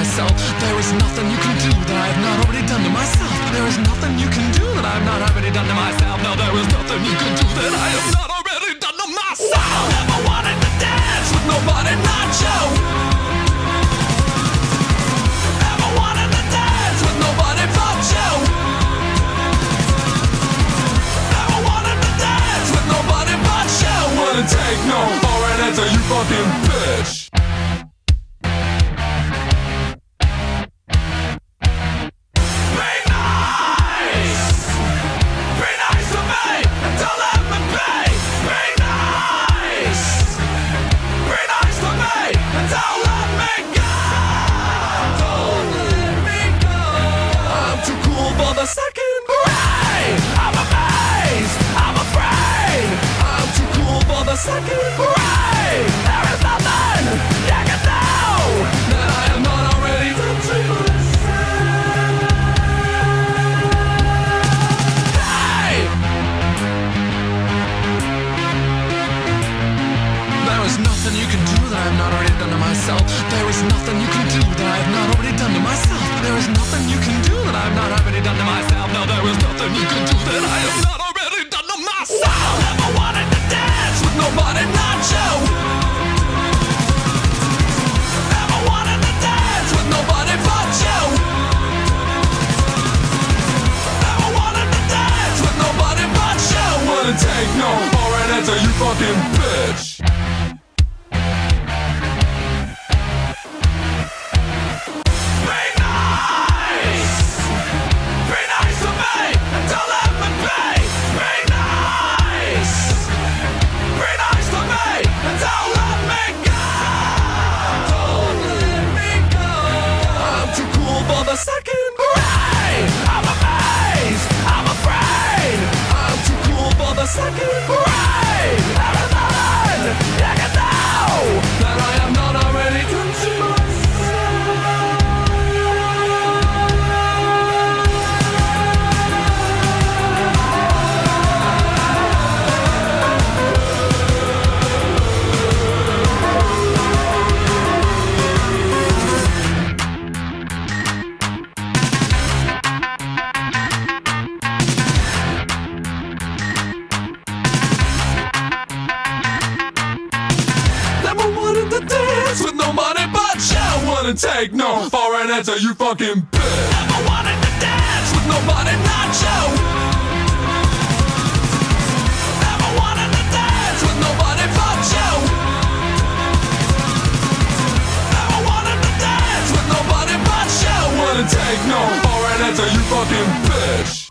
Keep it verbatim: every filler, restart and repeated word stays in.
myself. There is nothing you can do that I have not already done to myself. There is nothing you can do that I have not already done to myself. No, there is nothing you can do that I have not already done to myself. I never wanted to dance with nobody, not you. Never wanted to dance with nobody but you. Never wanted to dance with nobody but you. Wouldn't take no for an answer, you fucking bitch. Second grade, I'm amazed, I'm afraid. I'm too cool for the second grade. There is nothing you can do that I have not already done to myself. Hey! There is nothing you can do that I have not already done to myself. There is nothing you can do that I have not already done to myself. There is nothing you can do that I have not already done to myself. No, there is nothing you can do that I have not already done to myself. I never wanted to dance with nobody, not you. Never wanted to dance with nobody but you. Never wanted to dance with nobody but you. Wouldn't take no for an answer, you fucking bitch. Second grade, I'm amazed, I'm afraid. I'm too cool for the second grade. There is nothing you can do that I have not already done to myself. With nobody but you. Wouldn't take no for an answer, you fucking bitch. Never wanted to dance with nobody, not you. Never wanted to dance with nobody but you. Never wanted to dance with nobody but you. Wouldn't take no for an answer, you fucking bitch.